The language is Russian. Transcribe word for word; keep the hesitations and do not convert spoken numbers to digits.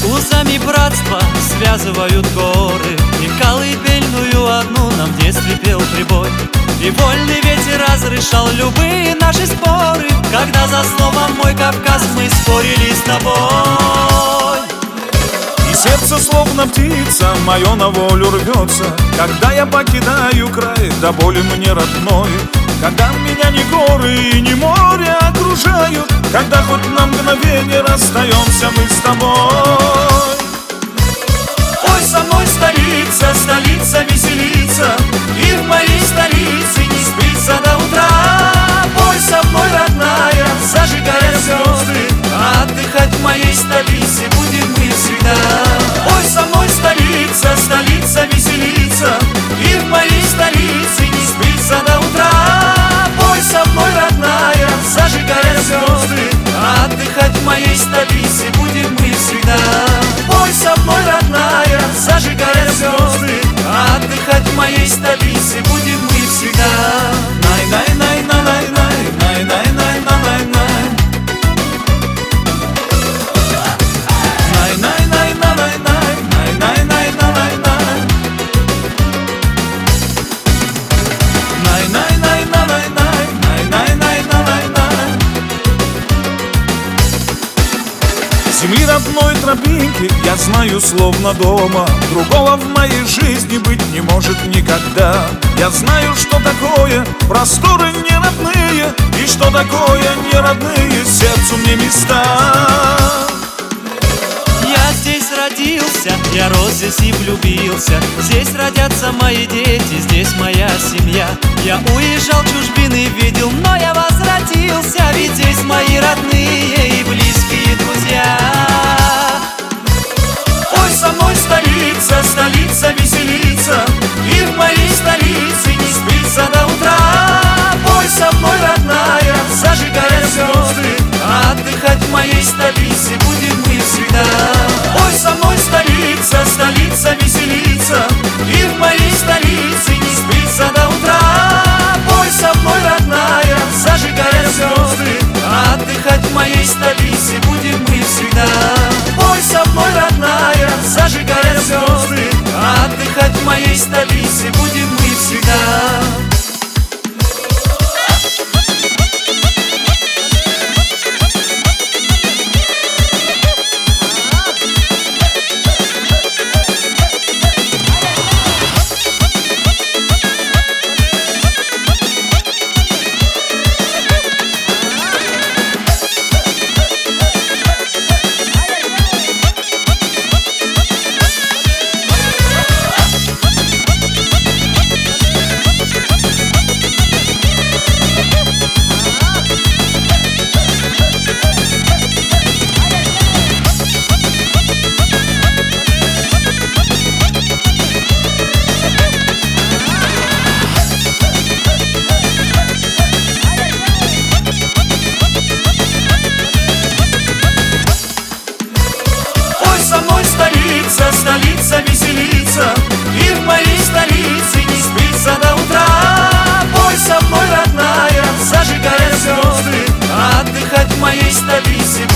Узами братства связывают горы, и колыбельную одну нам в детстве пел прибой. И вольный ветер разрешал любые наши споры, когда за словом «Мой Кавказ» мы спорили с тобой. И сердце, словно птица, мое на волю рвется, когда я покидаю край, до боли мне родной. Когда меня ни горы и ни море окружают, когда хоть на мгновение расстаемся мы с тобой. Ой, со мной столица, столица веселится, и в моей столице не спится до утра. Пой со мной, родная, зажигая звезды, а отдыхать в моей столице будем мы всегда. Ой, со мной столица, столица веселится, и в моей столице не спится до утра. Пой со мной, родная, зажигая звезды, а отдыхать в моей столице будем мы всегда. Пой со мной, родная, зажигая звезды, а отдыхать в моей столице будем мы всегда. Най-най-най-най-най-най, най-най-най-най-най. Най-най-най-най-най-най, най-най-най-най-най. Най-най-най-най-най-най, най-най-най-най-най. Земли родной тропинки я знаю словно дома, другого в моей жизни быть не может никогда. Я знаю, что такое просторы неродные, и что такое неродные сердцу мне места. Я здесь родился, я рос здесь и влюбился. Здесь родятся мои дети, здесь моя семья. Я уезжал в чужбины, видел, но я возвратился, ведь здесь мои родные и близкие друзья. Ой, со мной столица, столица веселится, и в моей столице не спится до утра. Пой со мной, родная, зажигая звезды, а отдыхать в моей столице будем мы всегда. Ой, со мной столица, столица веселится, и в моей столице не спится до утра. Пой со мной, родная, зажигая звезды, а отдыхать в моей столице будем мы всегда. Пой со мной, родная, зажигая звезды, а отдыхать в моей столице будем мы всегда. Столица веселится, и в моей столице не спится до утра. Пой со мной, родная, зажигая звезды, а отдыхать в моей столице